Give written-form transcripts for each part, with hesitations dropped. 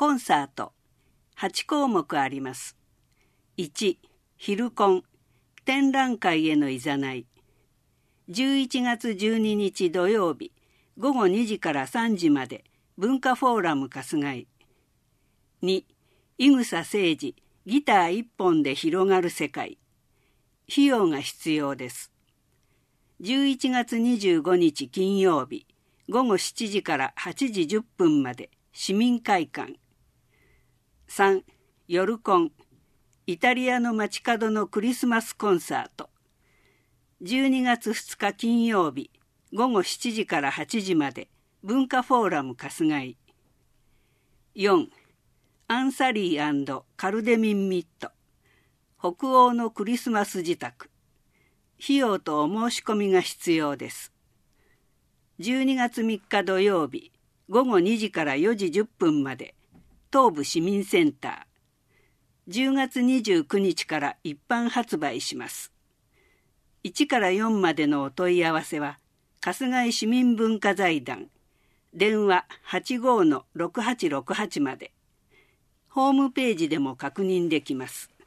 コンサート8項目あります。1、昼コン、展覧会へのいざない。11月12日土曜日、午後2時から3時まで、文化フォーラム春日井。2、伊草誠二、ギター1本で広がる世界。費用が必要です。11月25日金曜日、午後7時から8時10分まで、市民会館。3、夜コン、イタリアの街角のクリスマスコンサート。12月2日金曜日、午後7時から8時まで、文化フォーラム春日井。4、アンサリー&カルデミンミット、北欧のクリスマス自宅。費用とお申し込みが必要です。12月3日土曜日、午後2時から4時10分まで、東部市民センター。10月29日から一般発売します。1から4までのお問い合わせは、春日井市民文化財団、電話 85-6868 まで。ホームページでも確認できます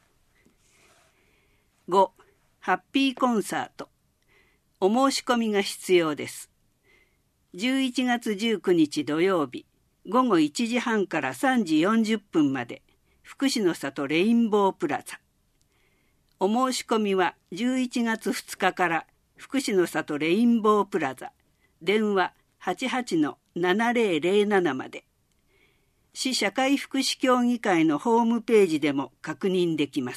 。5、ハッピーコンサート。お申し込みが必要です。11月19日土曜日、午後1時半から3時40分まで、福祉の里レインボープラザ。お申し込みは11月2日から福祉の里レインボープラザ、電話 88-7007 まで。市社会福祉協議会のホームページでも確認できます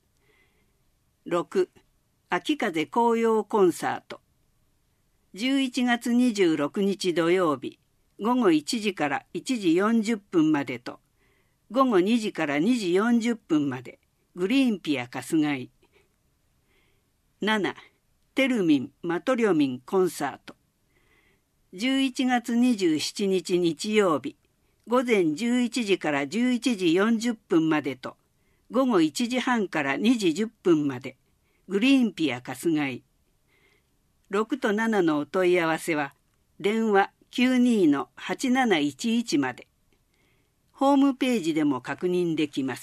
。6、秋風紅葉コンサート。11月26日土曜日、午後1時から1時40分までと、午後2時から2時40分まで、グリーンピア春日井。7、テルミン・マトリョミンコンサート。11月27日日曜日、午前11時から11時40分までと、午後1時半から2時10分まで、グリーンピア春日井。6と7のお問い合わせは、電話 92-8711 まで。ホームページでも確認できます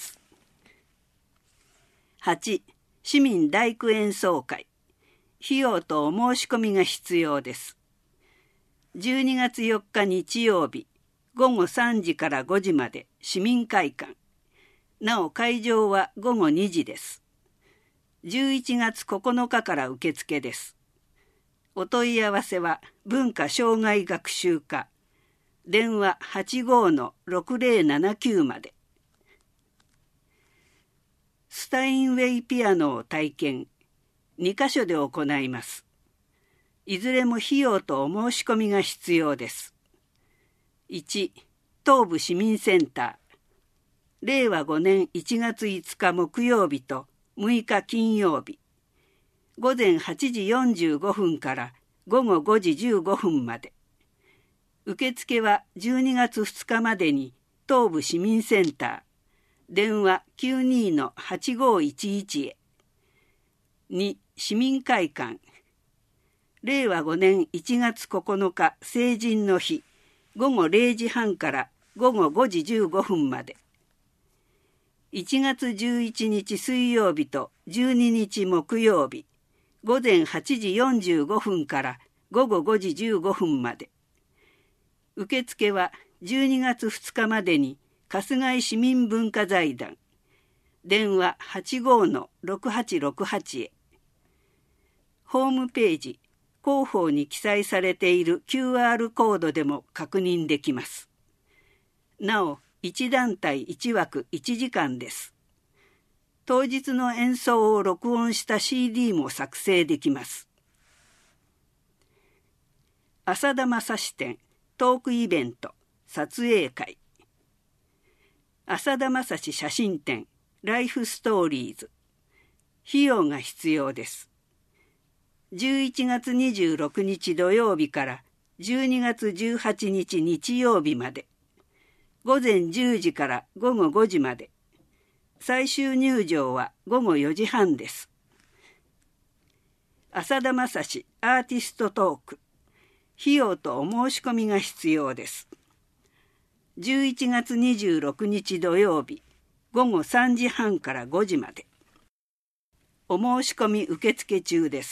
。8、市民大工演奏会。費用とお申し込みが必要です。12月4日日曜日、午後3時から5時まで市民会館。なお会場は午後2時です。11月9日から受付です。お問い合わせは文化障害学習課、電話 85-6079 まで。スタインウェイピアノを体験、2カ所で行います。いずれも費用とお申し込みが必要です。1、東部市民センター。令和5年1月5日木曜日と6日金曜日。午前8時45分から午後5時15分まで。受付は12月2日までに東部市民センター、電話 92-8511 へ。2、市民会館。令和5年1月9日成人の日、午後0時半から午後5時15分まで。1月11日水曜日と12日木曜日、午前8時45分から午後5時15分まで。受付は12月2日までに春日井市民文化財団、電話 85-6868 へ。ホームページ、広報に記載されている QR コードでも確認できます。なお、1団体1枠1時間です。当日の演奏を録音した CD も作成できます。浅田正史展トークイベント撮影会。浅田正史写真展ライフストーリーズ。費用が必要です。11月26日土曜日から12月18日日曜日まで。午前10時から午後5時まで。最終入場は午後4時半です。浅田正史アーティストトーク。費用とお申し込みが必要です。 11月26日土曜日午後3時半から5時まで。お申し込み受付中です。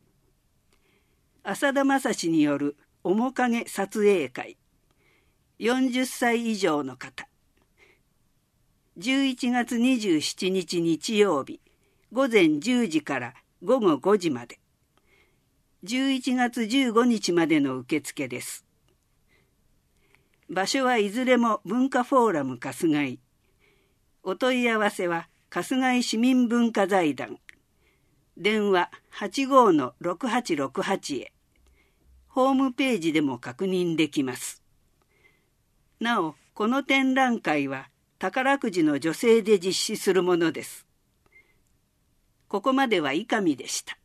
浅田正史による面影撮影会。40歳以上の方。11月27日日曜日午前10時から午後5時まで。11月15日までの受付です。場所はいずれも文化フォーラム春日井。お問い合わせは春日井市民文化財団。電話 85-6868 へ。ホームページでも確認できます。なお、この展覧会は宝くじの助成で実施するものです。ここまでは伊上でした。